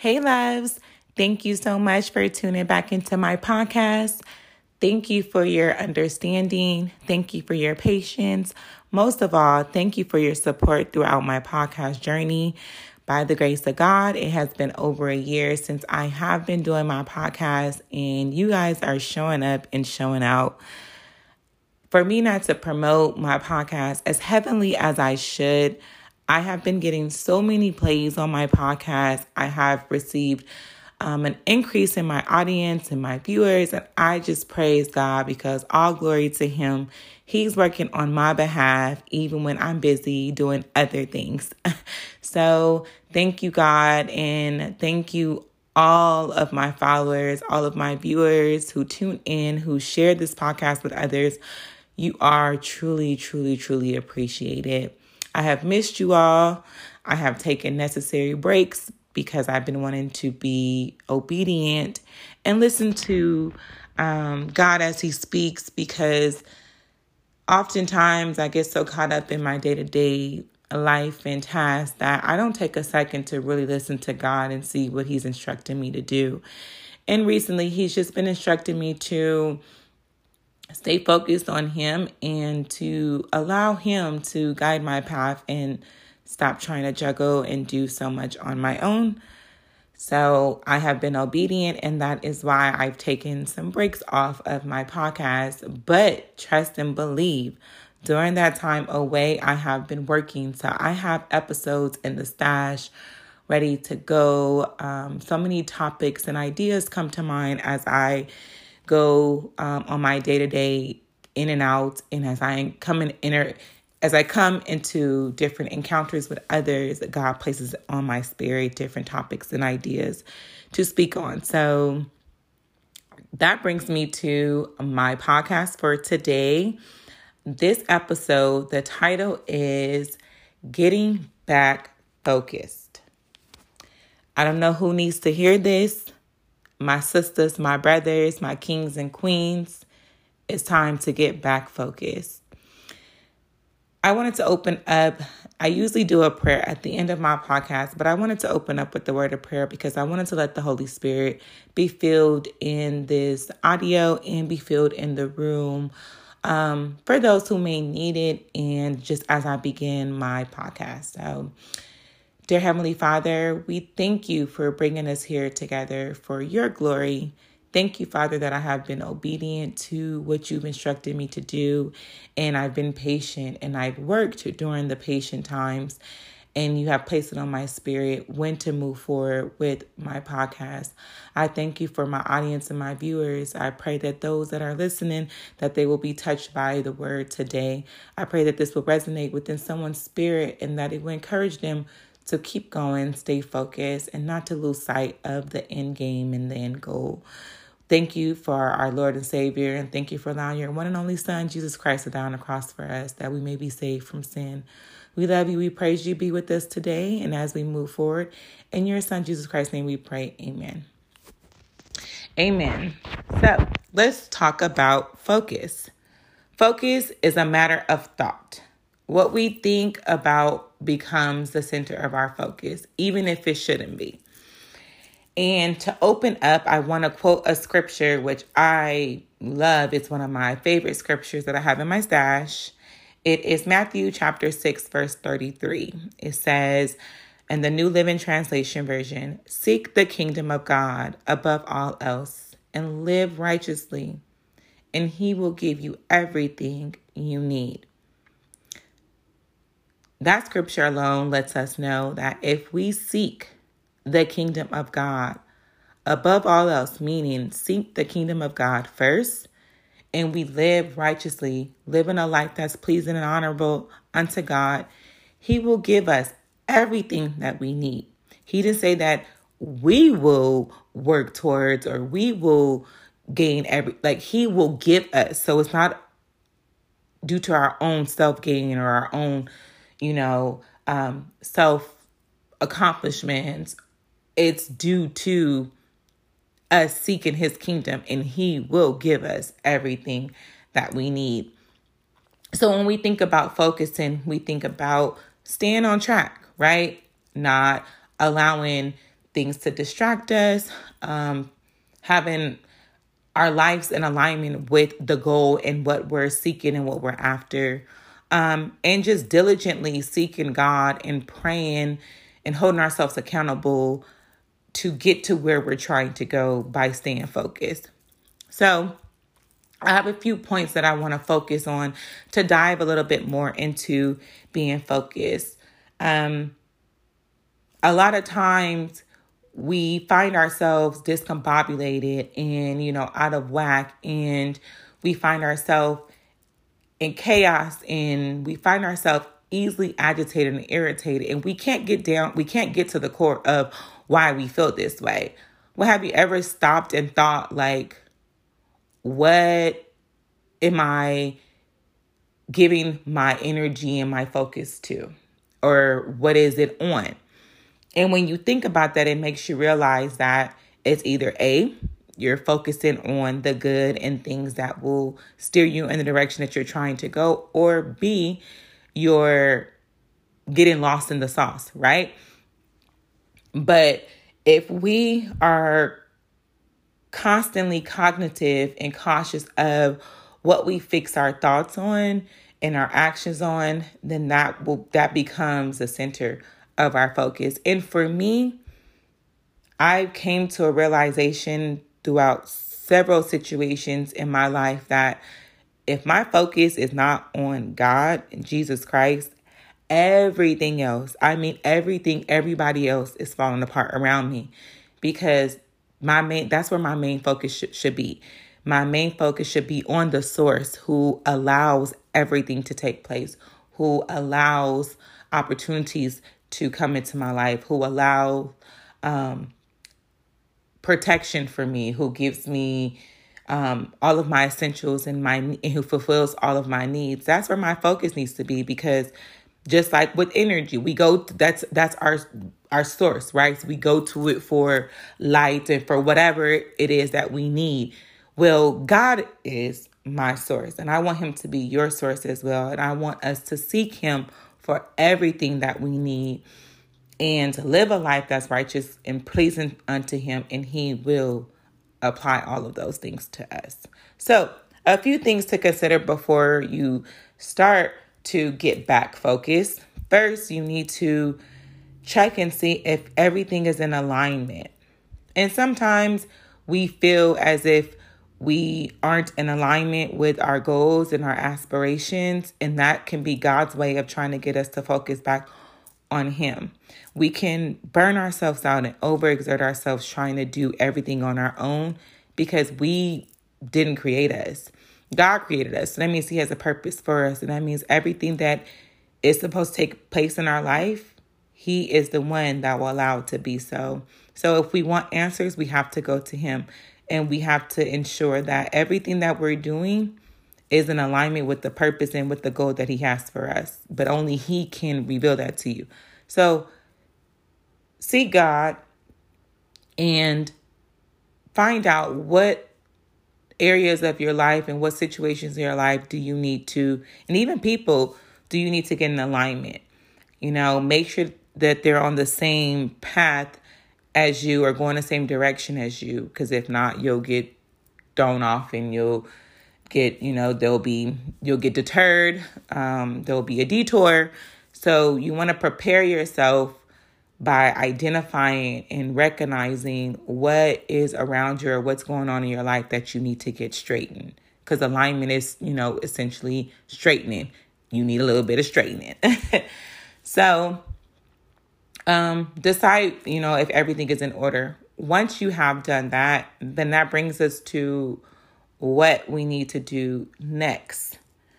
Hey, loves. Thank you so much for tuning back into my podcast. Thank you for your understanding. Thank you for your patience. Most of all, thank you for your support throughout my podcast journey. By the grace of God, it has been over a year since I have been doing my podcast, and you guys are showing up and showing out. For me not to promote my podcast as heavenly as I should, I have been getting so many plays on my podcast. I have received an increase in my audience and my viewers, and I just praise God because all glory to Him. He's working on my behalf, even when I'm busy doing other things. So thank you, God, and thank you all of my followers, all of my viewers who tune in, who share this podcast with others. You are truly, truly, truly appreciated. I have missed you all. I have taken necessary breaks because I've been wanting to be obedient and listen to God as He speaks, because oftentimes I get so caught up in my day-to-day life and tasks that I don't take a second to really listen to God and see what He's instructing me to do. And recently He's just been instructing me to stay focused on Him and to allow Him to guide my path and stop trying to juggle and do so much on my own. So I have been obedient, and that is why I've taken some breaks off of my podcast. But trust and believe, during that time away, I have been working. So I have episodes in the stash ready to go. So many topics and ideas come to mind as I go on my day-to-day in and out, and as I come into different encounters with others, God places on my spirit different topics and ideas to speak on. So that brings me to my podcast for today. This episode, the title is Getting Back Focused. I don't know who needs to hear this. My sisters, my brothers, my kings and queens, it's time to get back focused. I wanted to open up. I usually do a prayer at the end of my podcast, but I wanted to open up with the word of prayer because I wanted to let the Holy Spirit be filled in this audio and be filled in the room for those who may need it, and just as I begin my podcast. So, dear Heavenly Father, we thank you for bringing us here together for your glory. Thank you, Father, that I have been obedient to what you've instructed me to do, and I've been patient, and I've worked during the patient times, and you have placed it on my spirit when to move forward with my podcast. I thank you for my audience and my viewers. I pray that those that are listening, that they will be touched by the word today. I pray that this will resonate within someone's spirit and that it will encourage them to keep going, stay focused, and not to lose sight of the end game and the end goal. Thank you for our Lord and Savior, and thank you for allowing your one and only Son, Jesus Christ, to die on the cross for us, that we may be saved from sin. We love you. We praise you. Be with us today, and as we move forward, in your Son, Jesus Christ's name we pray. Amen. Amen. So let's talk about focus. Focus is a matter of thought. What we think about becomes the center of our focus, even if it shouldn't be. And to open up, I want to quote a scripture, which I love. It's one of my favorite scriptures that I have in my stash. It is Matthew chapter 6, verse 33. It says, in the New Living Translation version, seek the kingdom of God above all else and live righteously, and He will give you everything you need. That scripture alone lets us know that if we seek the kingdom of God above all else, meaning seek the kingdom of God first, and we live righteously, living a life that's pleasing and honorable unto God, He will give us everything that we need. He didn't say that we will work towards or we will gain He will give us. So it's not due to our own self-gain or our own, self-accomplishments. It's due to us seeking His kingdom, and He will give us everything that we need. So when we think about focusing, we think about staying on track, right? Not allowing things to distract us, having our lives in alignment with the goal and what we're seeking and what we're after, and just diligently seeking God and praying and holding ourselves accountable to get to where we're trying to go by staying focused. So I have a few points that I want to focus on to dive a little bit more into being focused. A lot of times we find ourselves discombobulated and, out of whack, and we find ourselves in chaos, and we find ourselves easily agitated and irritated, and we can't get to the core of why we feel this way. Well, have you ever stopped and thought, like, what am I giving my energy and my focus to? Or what is it on? And when you think about that, it makes you realize that it's either A, you're focusing on the good and things that will steer you in the direction that you're trying to go, or B, you're getting lost in the sauce, right? But if we are constantly cognitive and cautious of what we fix our thoughts on and our actions on, then that becomes the center of our focus. And for me, I came to a realization throughout several situations in my life that if my focus is not on God and Jesus Christ, everything else, everybody else is falling apart around me, because that's where my main focus should be. My main focus should be on the source who allows everything to take place, who allows opportunities to come into my life, who allows protection for me, who gives me all of my essentials and who fulfills all of my needs. That's where my focus needs to be, because just like with energy, that's our source, right? So we go to it for light and for whatever it is that we need. Well, God is my source, and I want him to be your source as well. And I want us to seek him for everything that we need and to live a life that's righteous and pleasing unto him, and he will apply all of those things to us. So a few things to consider before you start to get back focused. First, you need to check and see if everything is in alignment. And sometimes we feel as if we aren't in alignment with our goals and our aspirations, and that can be God's way of trying to get us to focus back on him. We can burn ourselves out and overexert ourselves trying to do everything on our own, because we didn't create us. God created us. So that means he has a purpose for us. And that means everything that is supposed to take place in our life, he is the one that will allow it to be so. So if we want answers, we have to go to him, and we have to ensure that everything that we're doing is in alignment with the purpose and with the goal that he has for us. But only he can reveal that to you. So seek God and find out what areas of your life and what situations in your life do you need to, and even people, do you need to get in alignment? Make sure that they're on the same path as you or going the same direction as you, because if not, you'll get thrown off and you'll get, you'll get deterred. There'll be a detour. So you want to prepare yourself by identifying and recognizing what is around you or what's going on in your life that you need to get straightened. Because alignment is, essentially straightening. You need a little bit of straightening. So decide, if everything is in order. Once you have done that, then that brings us to what we need to do next.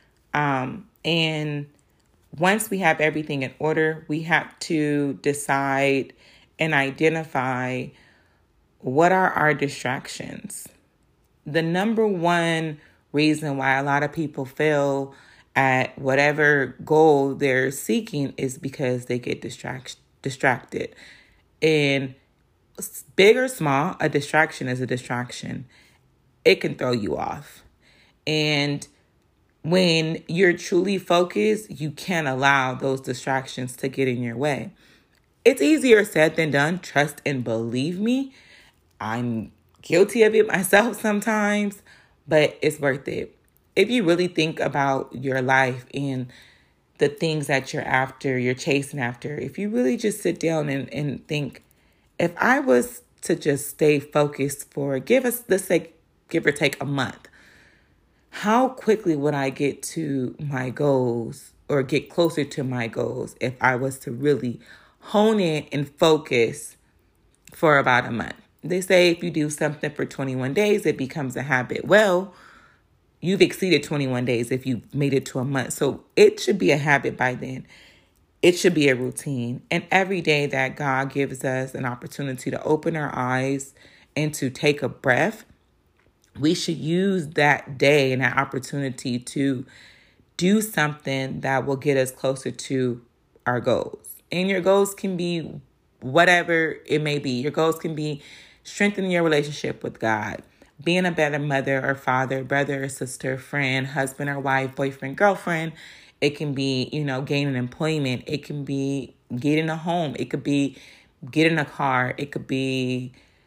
And once we have everything in order, we have to decide and identify what are our distractions. The number one reason why a lot of people fail at whatever goal they're seeking is because they get distracted. And big or small, a distraction is a distraction. It can throw you off. And when you're truly focused, you can't allow those distractions to get in your way. It's easier said than done. Trust and believe me. I'm guilty of it myself sometimes, but it's worth it. If you really think about your life and the things that you're chasing after, if you really just sit down and think, if I was to just stay focused for, let's say, give or take a month, how quickly would I get to my goals or get closer to my goals if I was to really hone in and focus for about a month? They say if you do something for 21 days, it becomes a habit. Well, you've exceeded 21 days if you've made it to a month. So it should be a habit by then. It should be a routine. And every day that God gives us an opportunity to open our eyes and to take a breath, we should use that day and that opportunity to do something that will get us closer to our goals. And your goals can be whatever it may be. Your goals can be strengthening your relationship with God, being a better mother or father, brother or sister, friend, husband or wife, boyfriend, girlfriend. It can be, gaining employment. It can be getting a home. It could be getting a car. It could be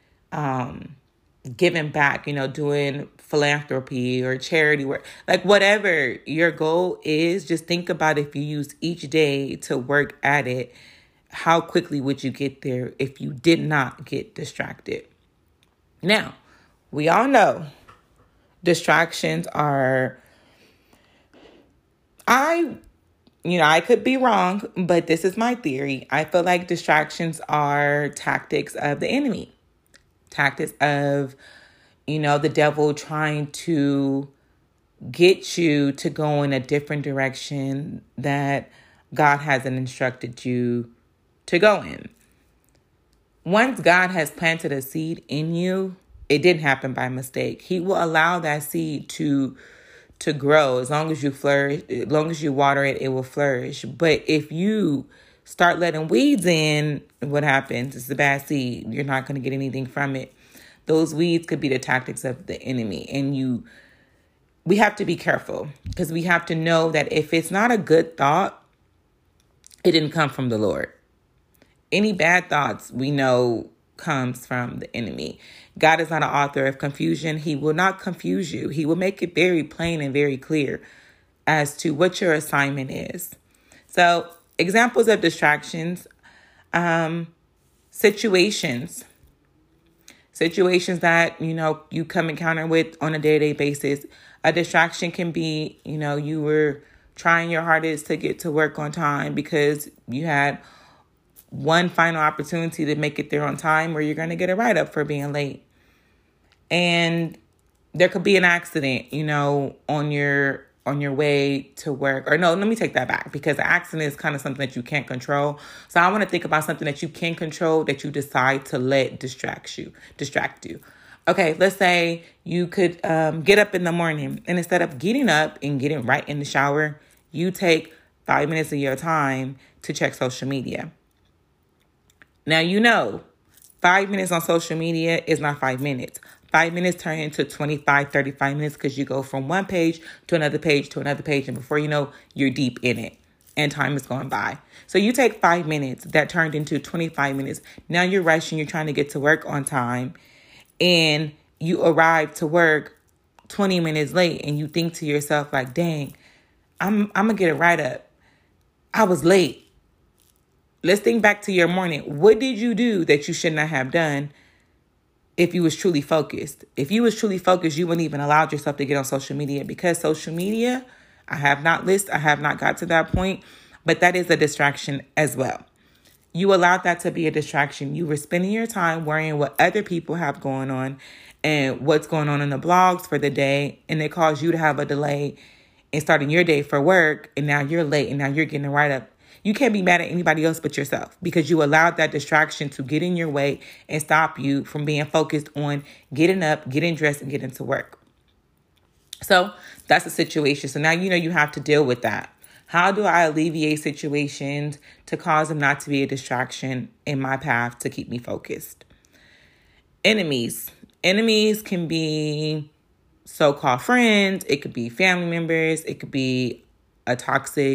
giving back, doing philanthropy or charity work. Like whatever your goal is, just think about if you use each day to work at it, how quickly would you get there if you did not get distracted? Now, we all know distractions are, I could be wrong, but this is my theory. I feel like distractions are tactics of the enemy, tactics of, the devil trying to get you to go in a different direction that God hasn't instructed you to go in. Once God has planted a seed in you, it didn't happen by mistake. He will allow that seed to grow. As long as you flourish, as long as you water it, it will flourish. But if you start letting weeds in, what happens? It's a bad seed. You're not going to get anything from it. Those weeds could be the tactics of the enemy. And we have to be careful, because we have to know that if it's not a good thought, it didn't come from the Lord. Any bad thoughts we know comes from the enemy. God is not an author of confusion. He will not confuse you. He will make it very plain and very clear as to what your assignment is. So examples of distractions, situations that, you come encounter with on a day-to-day basis. A distraction can be, you were trying your hardest to get to work on time because you had one final opportunity to make it there on time, where you're going to get a write-up for being late. And there could be an accident, on your way to work. Or no, let me take that back, because the accident is kind of something that you can't control. So I want to think about something that you can control, that you decide to let distract you. Okay, let's say you could get up in the morning, and instead of getting up and getting right in the shower, you take 5 minutes of your time to check social media. Now, 5 minutes on social media is not 5 minutes. 5 minutes turn into 25, 35 minutes, because you go from one page to another page to another page. And before you know, you're deep in it and time is going by. So you take 5 minutes that turned into 25 minutes. Now you're rushing. You're trying to get to work on time, and you arrive to work 20 minutes late, and you think to yourself like, dang, I'm going to get a write-up. I was late. Let's think back to your morning. What did you do that you should not have done if you was truly focused? If you was truly focused, you wouldn't even allowed yourself to get on social media, because social media, I have not got to that point, but that is a distraction as well. You allowed that to be a distraction. You were spending your time worrying what other people have going on and what's going on in the blogs for the day, and it caused you to have a delay in starting your day for work, and now you're late, and now you're getting a write-up. You can't be mad at anybody else but yourself, because you allowed that distraction to get in your way and stop you from being focused on getting up, getting dressed, and getting to work. So that's a situation. So now you have to deal with that. How do I alleviate situations to cause them not to be a distraction in my path to keep me focused? Enemies. Enemies can be so-called friends. It could be family members. It could be a toxic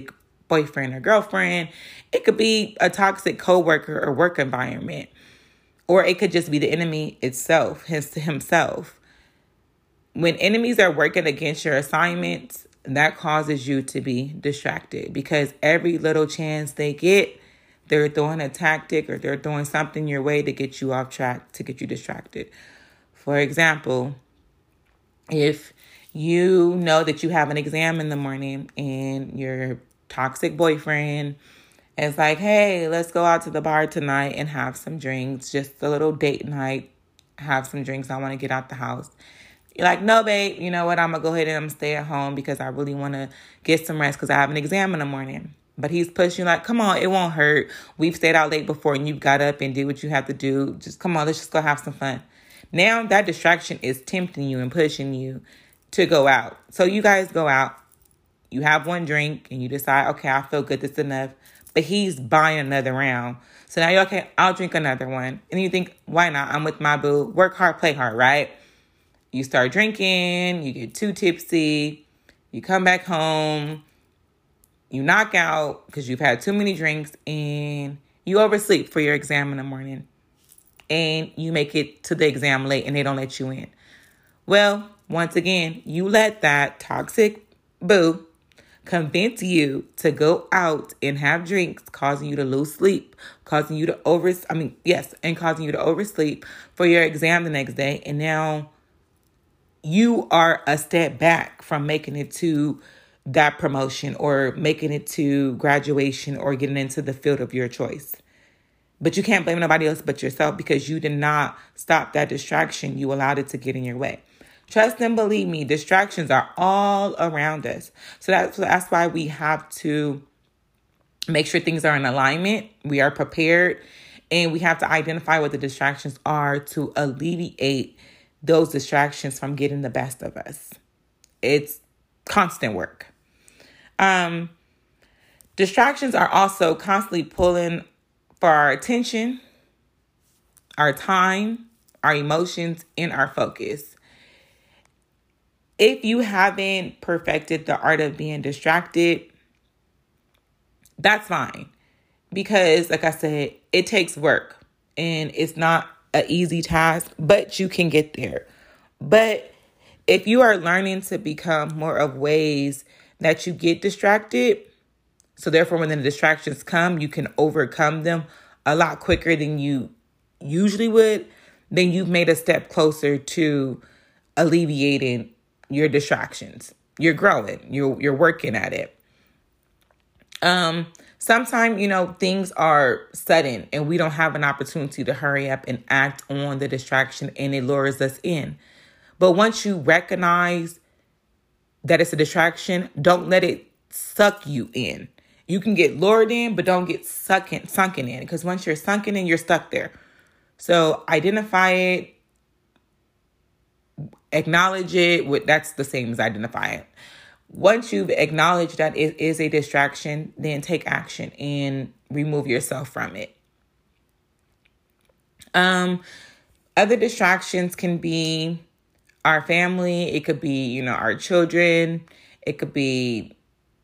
boyfriend or girlfriend. It could be a toxic coworker or work environment. Or it could just be the enemy itself, himself. When enemies are working against your assignments, that causes you to be distracted because every little chance they get, they're throwing a tactic or they're throwing something your way to get you off track, to get you distracted. For example, if you know that you have an exam in the morning and your toxic boyfriend is like, hey, let's go out to the bar tonight and have some drinks, just a little date night, have some drinks. I want to get out the house. You're like, no, babe, you know what? I'm going to go ahead and I'm stay at home because I really want to get some rest because I have an exam in the morning. But he's pushing you like, come on, it won't hurt. We've stayed out late before and you got up and did what you have to do. Just come on, let's just go have some fun. Now that distraction is tempting you and pushing you to go out. So you guys go out, you have one drink and you decide, okay, I feel good, that's enough. But he's buying another round. So now you're okay, I'll drink another one. And you think, why not? I'm with my boo. Work hard, play hard, right? You start drinking, you get too tipsy, you come back home, you knock out because you've had too many drinks and you oversleep for your exam in the morning. And you make it to the exam late and they don't let you in. Well, once again, you let that toxic boo convince you to go out and have drinks, causing you to lose sleep, causing you to oversleep for your exam the next day. And now you are a step back from making it to that promotion or making it to graduation or getting into the field of your choice. But you can't blame nobody else but yourself because you did not stop that distraction. You allowed it to get in your way. Trust and believe me, distractions are all around us. So that's why we have to make sure things are in alignment. We are prepared and we have to identify what the distractions are to alleviate those distractions from getting the best of us. It's constant work. Distractions are also constantly pulling for our attention, our time, our emotions, and our focus. If you haven't perfected the art of being distracted, that's fine. Because, like I said, it takes work and it's not an easy task, but you can get there. But if you are learning to become more of ways that you get distracted, so therefore when the distractions come, you can overcome them a lot quicker than you usually would, then you've made a step closer to alleviating your distractions. You're growing. You're working at it. Sometimes, things are sudden and we don't have an opportunity to hurry up and act on the distraction and it lures us in. But once you recognize that it's a distraction, don't let it suck you in. You can get lured in, but don't get sunken in. Because once you're sunken in, you're stuck there. So identify it, acknowledge it. That's the same as identify it. Once you've acknowledged that it is a distraction, then take action and remove yourself from it. Other distractions can be our family. It could be, our children. It could be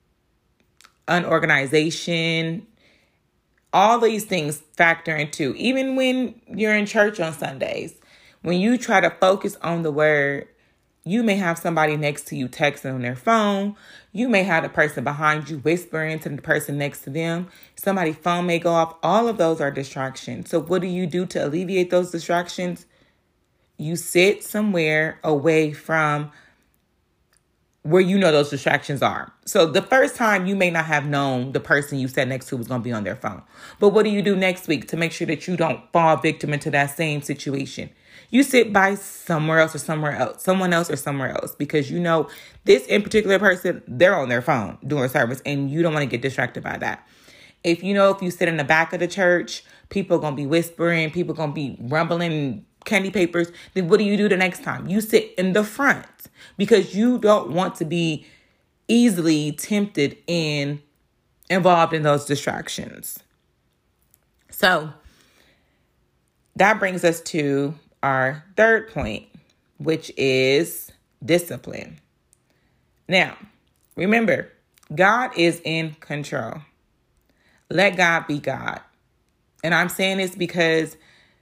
unorganization. All these things factor into, even when you're in church on Sundays, when you try to focus on the word, you may have somebody next to you texting on their phone. You may have the person behind you whispering to the person next to them. Somebody's phone may go off. All of those are distractions. So what do you do to alleviate those distractions? You sit somewhere away from where those distractions are. So the first time you may not have known the person you sat next to was going to be on their phone. But what do you do next week to make sure that you don't fall victim into that same situation? You sit by someone else or somewhere else, because this in particular person, they're on their phone doing service and you don't want to get distracted by that. If you sit in the back of the church, people are going to be whispering, people are going to be rumbling candy papers, then what do you do the next time? You sit in the front because you don't want to be easily tempted and involved in those distractions. So that brings us to our third point, which is discipline. Now, remember, God is in control. Let God be God. And I'm saying this because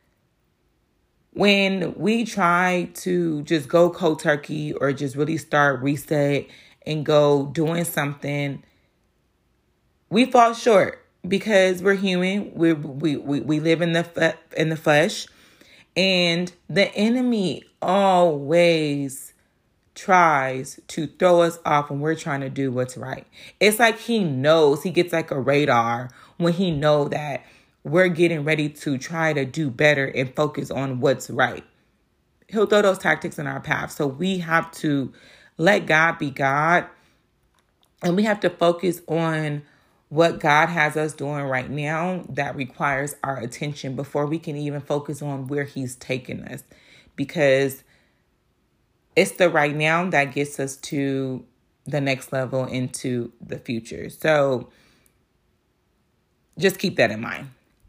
when we try to just go cold turkey or just really start reset and go doing something, we fall short because we're human. We live in the flesh, and the enemy always tries to throw us off when we're trying to do what's right. It's like he knows, he gets like a radar when he know that we're getting ready to try to do better and focus on what's right. He'll throw those tactics in our path. So we have to let God be God, and we have to focus on what God has us doing right now that requires our attention before we can even focus on where he's taking us, because it's the right now that gets us to the next level into the future. So just keep that in mind.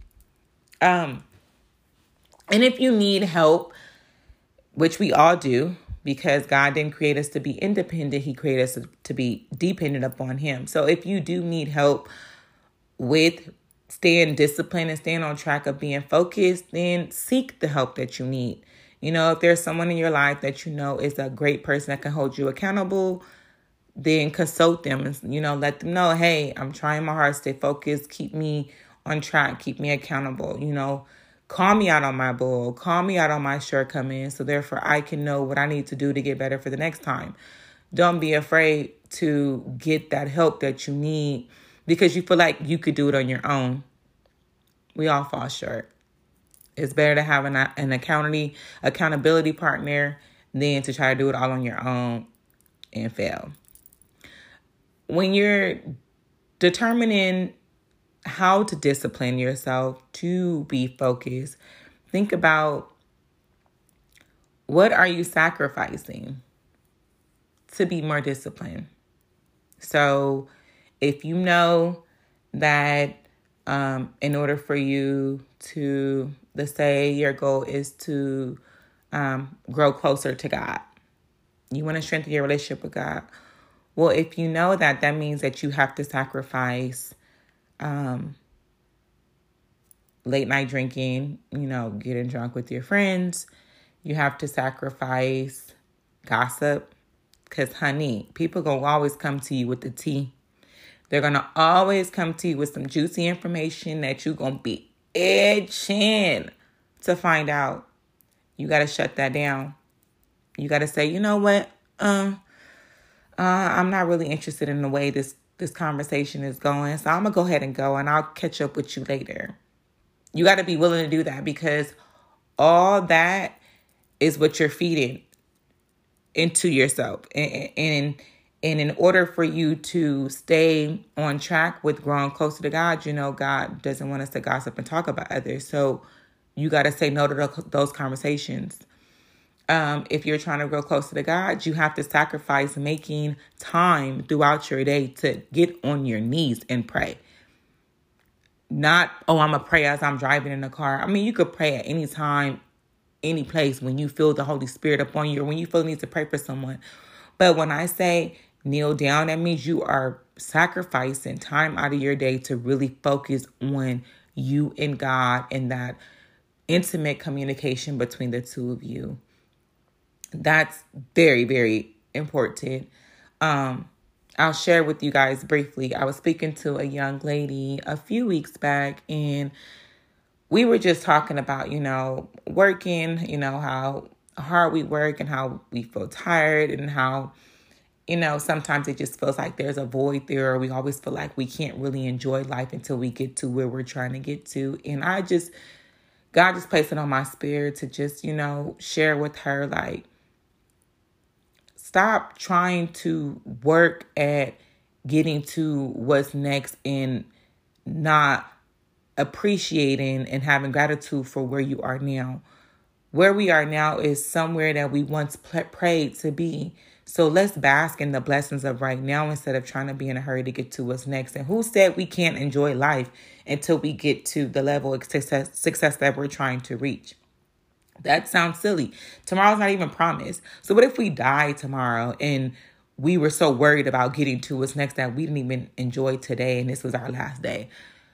And if you need help, which we all do, because God didn't create us to be independent, he created us to be dependent upon him. So if you do need help with staying disciplined and staying on track of being focused, then seek the help that you need. You know, if there's someone in your life that you know is a great person that can hold you accountable, then consult them and, let them know, hey, I'm trying my hardest, stay focused, keep me on track, keep me accountable, call me out on my bull, call me out on my shortcomings, so therefore I can know what I need to do to get better for the next time. Don't be afraid to get that help that you need because you feel like you could do it on your own. We all fall short. It's better to have an accountability partner than to try to do it all on your own and fail. When you're determining how to discipline yourself to be focused, think about what are you sacrificing to be more disciplined. So if you know that in order for you to, let's say your goal is to grow closer to God, you want to strengthen your relationship with God. Well, if you know that, that means that you have to sacrifice late night drinking, getting drunk with your friends. You have to sacrifice gossip because, honey, people gonna always come to you with the tea. They're gonna always come to you with some juicy information that you're gonna be itching to find out. You got to shut that down. You got to say, you know what? I'm not really interested in the way this conversation is going. So I'm going to go ahead and go, and I'll catch up with you later. You got to be willing to do that because all that is what you're feeding into yourself. And in order for you to stay on track with growing closer to God, God doesn't want us to gossip and talk about others. So you got to say no to those conversations. If you're trying to grow closer to God, you have to sacrifice making time throughout your day to get on your knees and pray. Not, I'm going to pray as I'm driving in the car. I mean, you could pray at any time, any place when you feel the Holy Spirit upon you or when you feel the need to pray for someone. But when I say kneel down, that means you are sacrificing time out of your day to really focus on you and God and that intimate communication between the two of you. That's very, very important. I'll share with you guys briefly. I was speaking to a young lady a few weeks back, and we were just talking about, working, how hard we work and how we feel tired and how, sometimes it just feels like there's a void there, or we always feel like we can't really enjoy life until we get to where we're trying to get to. And God just placed it on my spirit to just, share with her, like, stop trying to work at getting to what's next and not appreciating and having gratitude for where you are now. Where we are now is somewhere that we once prayed to be. So let's bask in the blessings of right now instead of trying to be in a hurry to get to what's next. And who said we can't enjoy life until we get to the level of success that we're trying to reach? That sounds silly. Tomorrow's not even promised. So what if we die tomorrow and we were so worried about getting to what's next that we didn't even enjoy today. And this was our last day.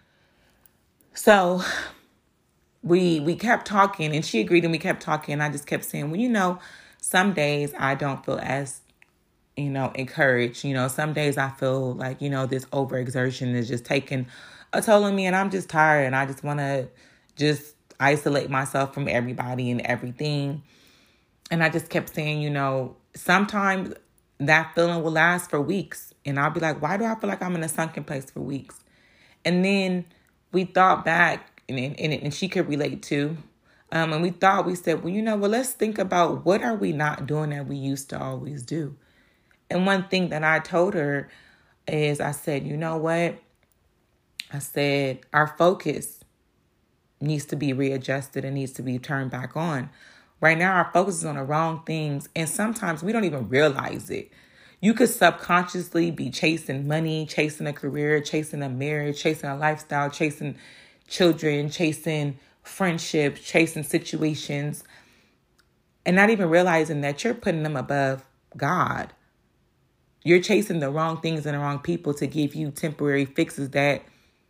So we kept talking, and she agreed, and we kept talking. And I just kept saying, well, some days I don't feel as, encouraged. Some days I feel like, this overexertion is just taking a toll on me, and I'm just tired, and I just want to just isolate myself from everybody and everything. And I just kept saying, sometimes that feeling will last for weeks. And I'll be like, why do I feel like I'm in a sunken place for weeks? And then we thought back, and she could relate too. And we said, well, let's think about what are we not doing that we used to always do. And one thing that I told her is I said, you know what? I said, our focus needs to be readjusted and needs to be turned back on. Right now, our focus is on the wrong things. And sometimes we don't even realize it. You could subconsciously be chasing money, chasing a career, chasing a marriage, chasing a lifestyle, chasing children, chasing friendships, chasing situations, and not even realizing that you're putting them above God. You're chasing the wrong things and the wrong people to give you temporary fixes that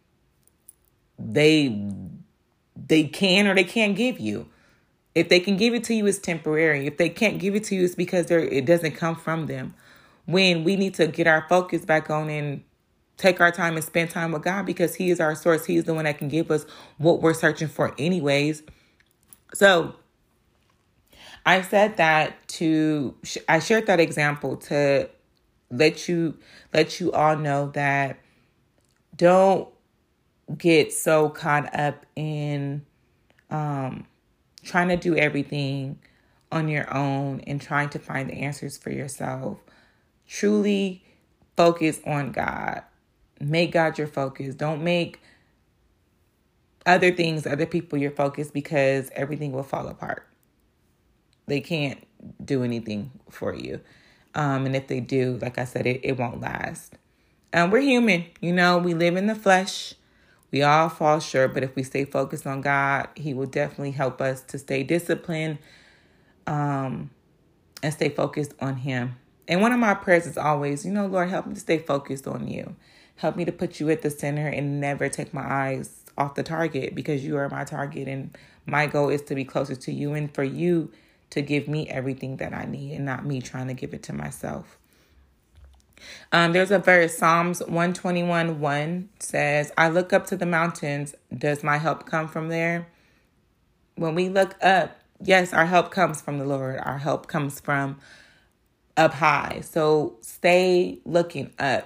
they can or they can't give you. If they can give it to you, it's temporary. If they can't give it to you, it's because it doesn't come from them. When we need to get our focus back on and take our time and spend time with God, because He is our source. He is the one that can give us what we're searching for anyways. So I said that I shared that example to let you all know that don't get so caught up in trying to do everything on your own and trying to find the answers for yourself. Truly focus on God. Make God your focus. Don't make other people your focus, because everything will fall apart. They can't do anything for you. And if they do, like I said, it won't last. We're human. We live in the flesh. We all fall short, but if we stay focused on God, He will definitely help us to stay disciplined and stay focused on Him. And one of my prayers is always, Lord, help me to stay focused on You. Help me to put You at the center and never take my eyes off the target, because You are my target. And my goal is to be closer to You and for You to give me everything that I need and not me trying to give it to myself. There's a verse, Psalms 121:1 says, I look up to the mountains. Does my help come from there? When we look up, yes, our help comes from the Lord. Our help comes from up high. So stay looking up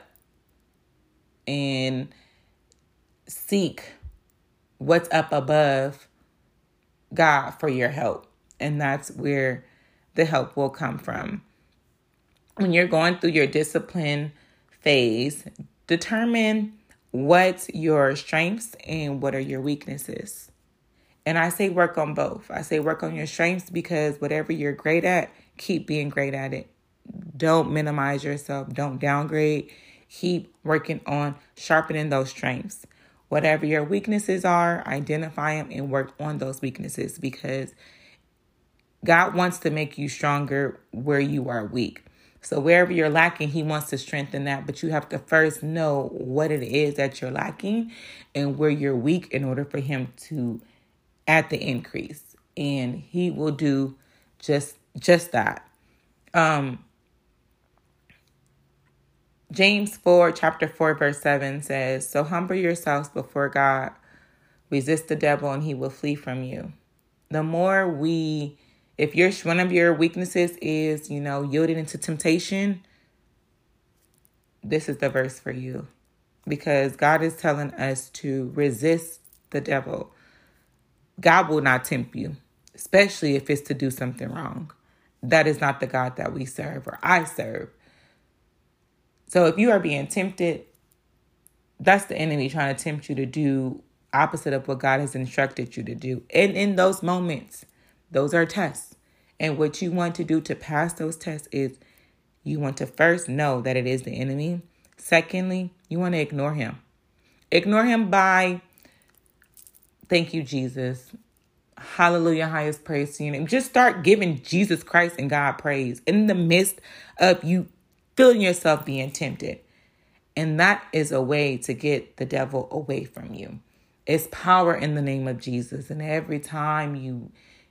and seek what's up above God for your help. And that's where the help will come from. When you're going through your discipline phase, determine what's your strengths and what are your weaknesses. And I say work on both. I say work on your strengths, because whatever you're great at, keep being great at it. Don't minimize yourself. Don't downgrade. Keep working on sharpening those strengths. Whatever your weaknesses are, identify them and work on those weaknesses, because God wants to make you stronger where you are weak. So wherever you're lacking, He wants to strengthen that. But you have to first know what it is that you're lacking and where you're weak in order for Him to add the increase. And He will do just that. James 4, chapter 4, verse 7 says, so humble yourselves before God, resist the devil, and he will flee from you. The more if one of your weaknesses is, yielding into temptation, this is the verse for you. Because God is telling us to resist the devil. God will not tempt you, especially if it's to do something wrong. That is not the God that we serve or I serve. So if you are being tempted, that's the enemy trying to tempt you to do opposite of what God has instructed you to do. And in those moments, those are tests. And what you want to do to pass those tests is you want to first know that it is the enemy. Secondly, you want to ignore him. Ignore him by, thank you, Jesus. Hallelujah, highest praise to your name. Just start giving Jesus Christ and God praise in the midst of you feeling yourself being tempted. And that is a way to get the devil away from you. It's power in the name of Jesus. And every time you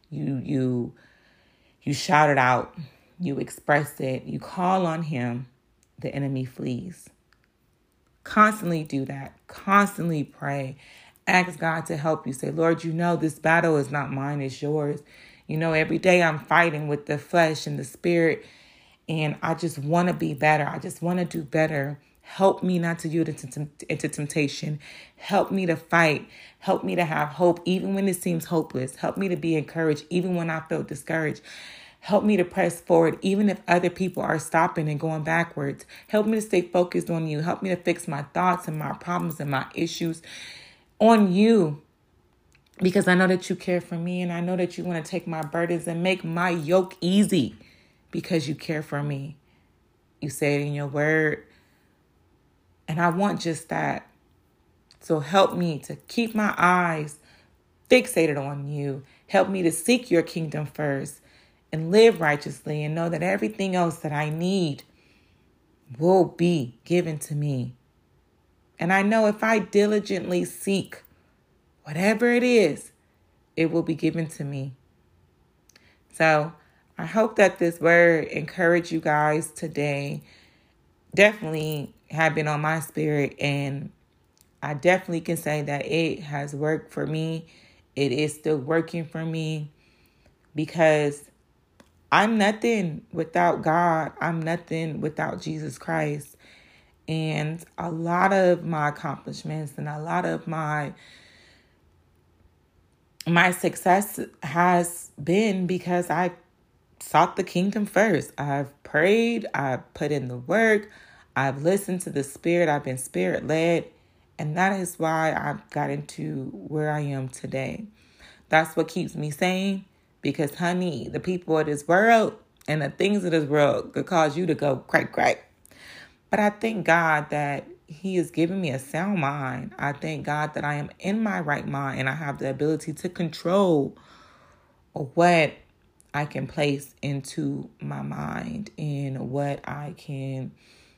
shout it out, you express it, you call on him, the enemy flees. Constantly do that. Constantly pray. Ask God to help you. Say, Lord, you know this battle is not mine, it's yours. You know, every day I'm fighting with the flesh and the spirit, and I just want to be better. I just want to do better. Help me not to yield into temptation. Help me to fight. Help me to have hope even when it seems hopeless. Help me to be encouraged even when I feel discouraged. Help me to press forward even if other people are stopping and going backwards. Help me to stay focused on you. Help me to fix my thoughts and my problems and my issues on you, because I know that you care for me, and I know that you want to take my burdens and make my yoke easy because you care for me. You say it in your word. And I want just that. So help me to keep my eyes fixated on you. Help me to seek your kingdom first and live righteously and know that everything else that I need will be given to me. And I know if I diligently seek whatever it is, it will be given to me. So I hope that this word encouraged you guys today. Definitely have been on my spirit, and I definitely can say that it has worked for me. It is still working for me, because I'm nothing without God. I'm nothing without Jesus Christ. And a lot of my accomplishments and a lot of my success has been because I sought the kingdom first. I've prayed, I've put in the work, I've listened to the Spirit, I've been Spirit-led, and that is why I've gotten to where I am today. That's what keeps me sane, because, honey, the people of this world and the things of this world could cause you to go crack, crack. But I thank God that He has given me a sound mind. I thank God that I am in my right mind and I have the ability to control what I can place into my mind and what I can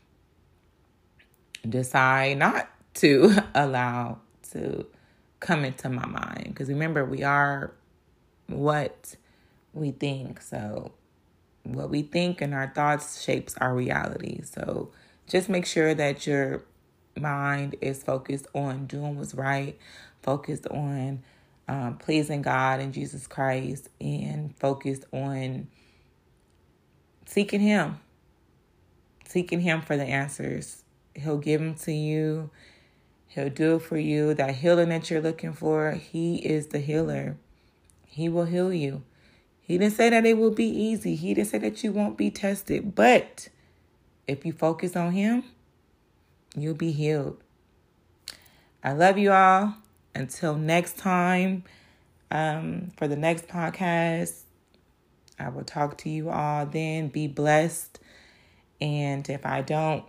decide not to allow to come into my mind. Because remember, we are what we think. So what we think and our thoughts shapes our reality. So just make sure that your mind is focused on doing what's right, focused on pleasing God and Jesus Christ, and focused on seeking Him for the answers. He'll give them to you. He'll do it for you. That healing that you're looking for, He is the healer. He will heal you. He didn't say that it will be easy. He didn't say that you won't be tested. But if you focus on Him, you'll be healed. I love you all. Until next time, for the next podcast, I will talk to you all then. Be blessed. And if I don't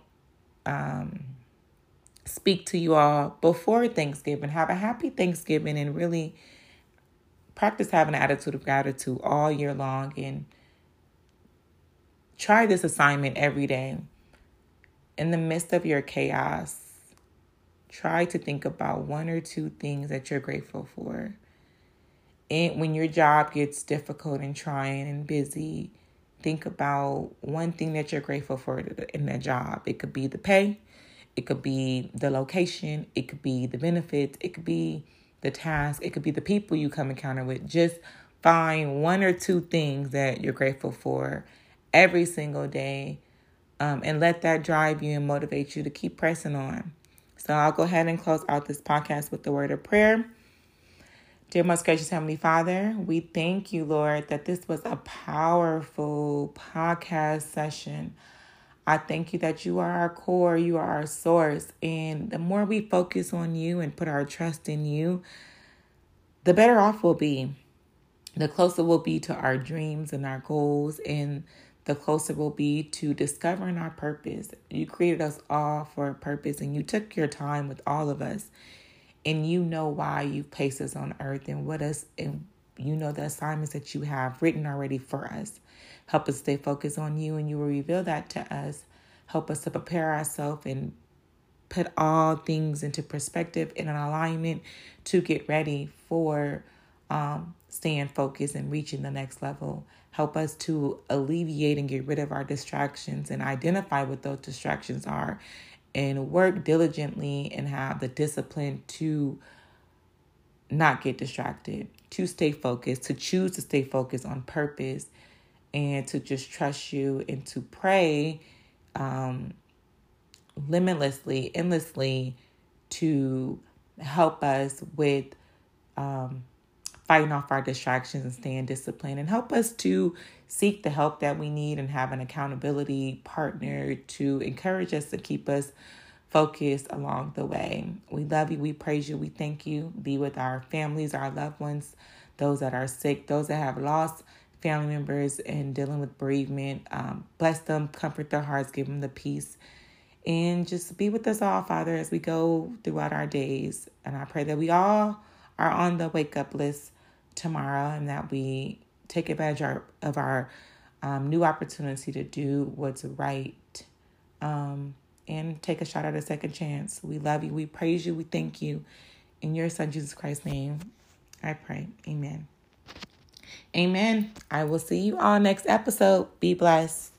speak to you all before Thanksgiving, have a happy Thanksgiving, and really practice having an attitude of gratitude all year long, and try this assignment every day. In the midst of your chaos, try to think about one or two things that you're grateful for. And when your job gets difficult and trying and busy, think about one thing that you're grateful for in that job. It could be the pay. It could be the location. It could be the benefits. It could be the task. It could be the people you come encounter with. Just find one or two things that you're grateful for every single day, and let that drive you and motivate you to keep pressing on. So I'll go ahead and close out this podcast with the word of prayer. Dear most gracious Heavenly Father, we thank you, Lord, that this was a powerful podcast session. I thank you that you are our core, you are our source. And the more we focus on you and put our trust in you, the better off we'll be. The closer we'll be to our dreams and our goals, and the closer we'll be to discovering our purpose. You created us all for a purpose, and you took your time with all of us. And you know why you've placed us on earth and with us, and you know the assignments that you have written already for us. Help us stay focused on you, and you will reveal that to us. Help us to prepare ourselves and put all things into perspective and an alignment to get ready for staying focused and reaching the next level. Help us to alleviate and get rid of our distractions and identify what those distractions are and work diligently and have the discipline to not get distracted, to stay focused, to choose to stay focused on purpose, and to just trust you and to pray limitlessly, endlessly, to help us with fighting off our distractions and staying disciplined, and help us to seek the help that we need and have an accountability partner to encourage us to keep us focused along the way. We love you. We praise you. We thank you. Be with our families, our loved ones, those that are sick, those that have lost family members and dealing with bereavement. Bless them, comfort their hearts, give them the peace, and just be with us all, Father, as we go throughout our days. And I pray that we all are on the wake up list tomorrow and that we take advantage of our new opportunity to do what's right. And take a shot at a second chance. We love you. We praise you. We thank you. In your Son, Jesus Christ's name, I pray. Amen. Amen. I will see you all next episode. Be blessed.